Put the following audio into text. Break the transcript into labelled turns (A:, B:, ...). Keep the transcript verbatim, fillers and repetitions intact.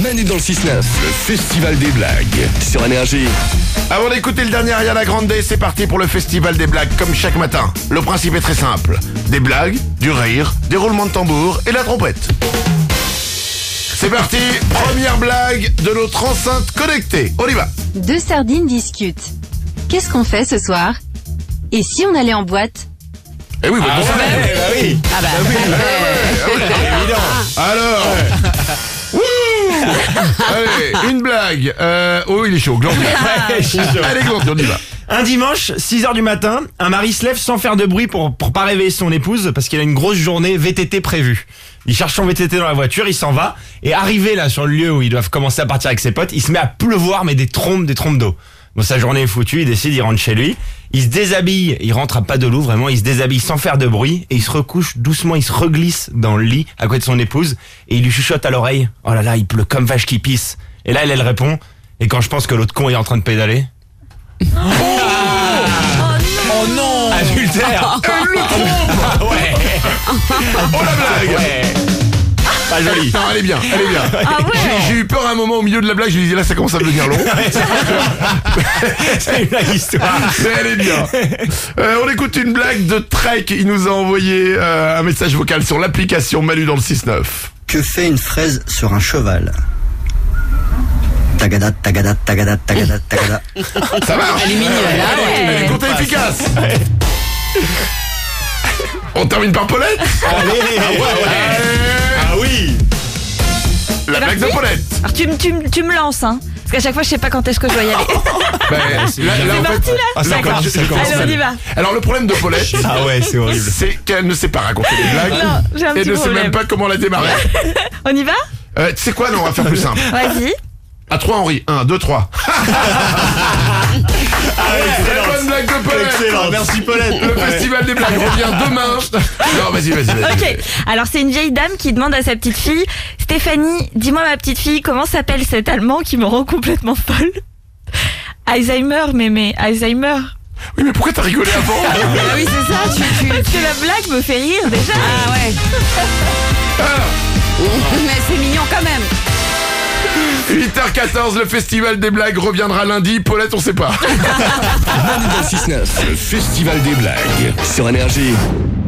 A: Manu dans le six neuf, le festival des blagues sur Énergie.
B: Avant d'écouter le dernier Ariana Grande, c'est parti pour le festival des blagues comme chaque matin. Le principe est très simple. Des blagues, du rire, des roulements de tambour et la trompette. C'est parti, première blague de notre enceinte connectée. On y va.
C: Deux sardines discutent. Qu'est-ce qu'on fait ce soir? Et si on allait en boîte?
B: Eh oui, bah, bon, ça va.
D: bah oui.
C: Ah bah,
B: Alors, Wouh allez, une blague. Euh, oh, il est chaud, Glandu. Allez, Glandu, on y va.
D: Un dimanche, six heures du matin, un mari se lève sans faire de bruit pour, pour pas réveiller son épouse parce qu'il a une grosse journée V T T prévue. Il cherche son V T T dans la voiture, il s'en va, et arrivé là sur le lieu où ils doivent commencer à partir avec ses potes, il se met à pleuvoir mais des trompes, des trompes d'eau. Bon, sa journée est foutue, il décide, il rentre chez lui, il se déshabille, il rentre à pas de loup vraiment, il se déshabille sans faire de bruit, et il se recouche doucement, il se reglisse dans le lit à côté de son épouse, et il lui chuchote à l'oreille, oh là là, il pleut comme vache qui pisse. Et là, elle, elle répond, et quand je pense que l'autre con est en train de pédaler.
B: Oh,
D: Oh non! Adultère!
B: Elle le trompe.
D: Ah ouais!
B: Oh la blague.
D: Ouais! Pas joli!
B: Non, elle est bien, elle est bien.
C: Ah ouais.
B: J'ai- J'ai eu peur à un moment au milieu de la blague, je me disais là ça commence à devenir long.
D: C'est une blague histoire!
B: Mais elle est bien. Euh, on écoute une blague de Trek. Il nous a envoyé euh, un message vocal sur l'application Manu dans le six neuf.
E: Que fait une fraise sur un cheval? Tagada, tagada, tagada, tagada, tagada.
B: Ça marche.
C: Elle est mignonne, là,
B: Elle est-
C: ouais.
B: elle est courte et efficace. On termine par Paulette.
D: Allez! Ah oui!
B: La blague de Paulette.
F: Alors tu, me- tu, me- tu me lances, hein. Parce qu'à chaque fois, je sais pas quand est-ce que je dois y aller.
B: Ben, là, là,
F: C'est
B: en
F: parti,
B: fait-
F: là
D: Ah, ça
B: là,
D: commence,
B: je-
D: ça
B: je-
D: commence.
F: Allez, on y va.
B: Alors le problème de Paulette,
D: Ah ouais, c'est horrible.
B: c'est qu'elle ne sait pas raconter des blagues
F: Non, j'ai un
B: et
F: petit
B: ne sait
F: problème.
B: même pas comment la démarrer.
F: On y va?
B: Euh, tu sais quoi, non, on va faire plus simple.
F: Vas-y.
B: À trois, Henri. Un, deux, trois. Très bonne blague de Paulette.
D: Excellent, merci Paulette.
B: Le festival des blagues revient demain. Non, vas-y, vas-y, vas-y.
F: Ok. Alors c'est une vieille dame qui demande à sa petite fille, Stéphanie, dis-moi ma petite fille, comment s'appelle cet Allemand qui me rend complètement folle? Alzheimer, mémé, Alzheimer.
B: Oui, mais pourquoi t'as rigolé avant?
C: Ah oui, c'est ça, tu, tu,
F: Parce que la blague me fait rire déjà.
C: Ah ouais. Mais c'est mignon quand même.
B: huit heures quatorze, le festival des blagues reviendra lundi. Paulette, on sait pas.
A: Manu dans le six neuf, le festival des blagues sur Énergie.